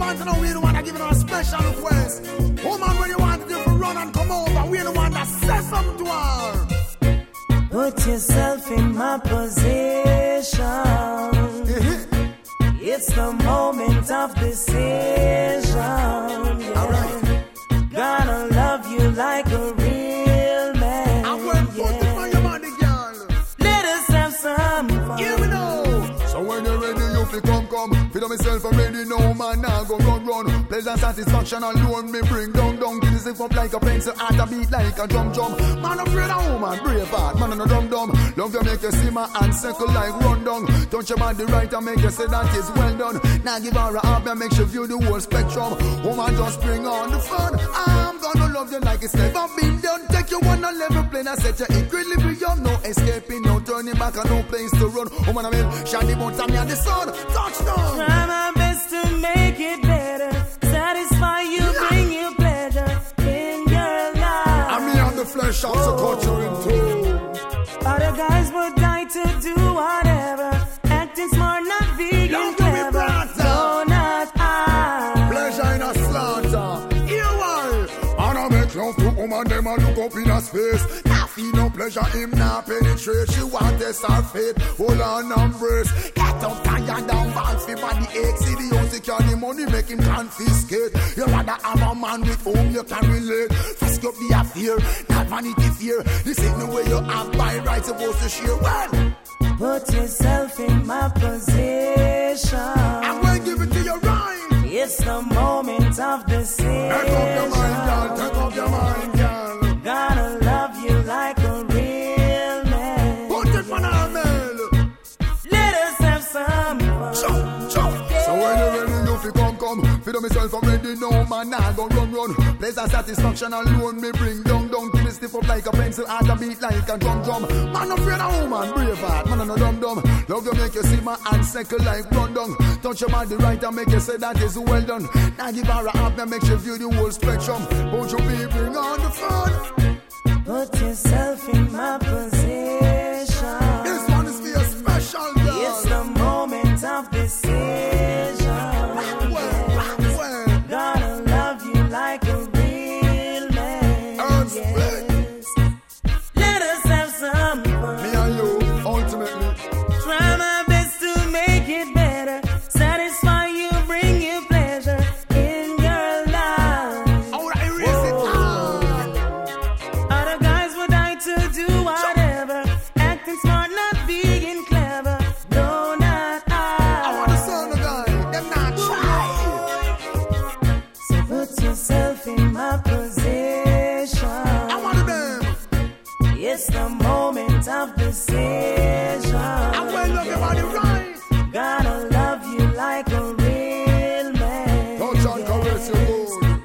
want to know we the one that giving her a special request. Woman, when you want to do for run and come over, we the one that says something to her. Put yourself in my position. It's the moment of decision. Yeah. Alright. Gonna love you like a real man. I'm going to put it for your money, girl. Let us have some fun. Here we know. So when you're ready, you feel come. Feel myself already, no man, now go run. Pleasure, satisfaction alone, me bring down. Give this up like a pencil, heart a beat like a drum. Man, afraid of woman, brave heart, man, on a dum. Love you make you simmer and circle like run down. Touch your body right and make you say that is well done. Now give her a hug and make you view the whole spectrum. Woman, just bring on the fun. I'm gonna love you like it's never been done. Take you on a level plane and set you equilibrium. No escaping, no turning back and no place to run. Woman, I mean, shiny bottom and the sun. Touchdown. Try my best to make it better. Satisfy you, bring you pleasure in your life. I mean, I'm the flesh of the culture in two. Other guys would die to do whatever. Acting smart, not vegan, clever. No, not I. Pleasure in a slaughter. Here why? And I make love to woman, them and look up in her face. Now feel no pleasure, him now penetrate. She want test her fate, hold on and embrace. Get up, tired down, balls for body ache. See the house, secure the money, make him confiscate. You rather have a man with whom you can relate. Frisk up the affair, not vanity fear. This ain't the way you act by right, supposed to share. Well, put yourself in my position. I'm going to give it to you right. It's the moment of decision. Take up your mind, girl. Take up your mind, girl. Gonna love you like a real man. Put it for now, man. Let us have some fun. Jump. Yeah. So when you're ready, you feel come. Feel myself already, no man, I go run. Pleasure, satisfaction alone, me bring down. Give me stiff up like a pencil, heart a beat like a drum. Man, afraid of woman, brave heart, man, on a dum. Love you make you simmer and circle like run down. Touch your body right and make you say that is well done. Now give her a hug and make you view the whole spectrum. Won't you be bring on the fun? Put yourself in my position. This one is for your special girl. It's the moment of decision. Gonna love you like a real man. Yes. Let us have some fun. Me and you, ultimately. Try my best to make it better. Satisfy you, bring you pleasure in your life. Alright, raise it on. Other guys would die to do whatever. Acting smart, not being clever. No, not I. I want to son of guy, them not try. So put yourself in my position. I want them. It's the moment of decision. I'm going to love your body right. Gonna love you like a real man. Touch and caress your mood.